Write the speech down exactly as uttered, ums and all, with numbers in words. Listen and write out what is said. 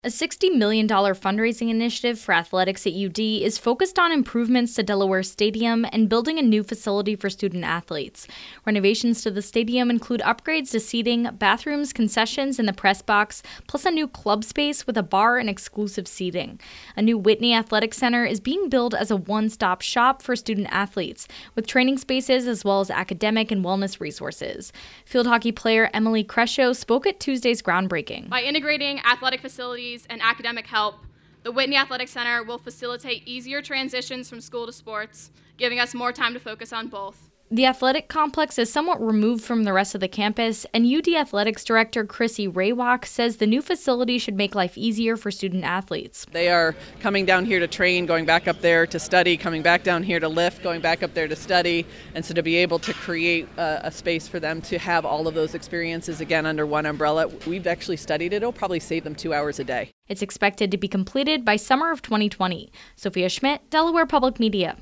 A sixty million dollars fundraising initiative for athletics at U D is focused on improvements to Delaware Stadium and building a new facility for student athletes. Renovations to the stadium include upgrades to seating, bathrooms, concessions, and the press box, plus a new club space with a bar and exclusive seating. A new Whitney Athletic Center is being built as a one-stop shop for student athletes, with training spaces as well as academic and wellness resources. Field hockey player Emily Crescio spoke at Tuesday's groundbreaking. By integrating athletic facilities and academic help, the Whitney Athletic Center will facilitate easier transitions from school to sports, giving us more time to focus on both. The athletic complex is somewhat removed from the rest of the campus, and U D Athletics Director Chrissy Raywalk says the new facility should make life easier for student athletes. They are coming down here to train, going back up there to study, coming back down here to lift, going back up there to study, and so to be able to create a, a space for them to have all of those experiences again under one umbrella. We've actually studied it. It'll probably save them two hours a day. It's expected to be completed by summer of twenty twenty. Sophia Schmidt, Delaware Public Media.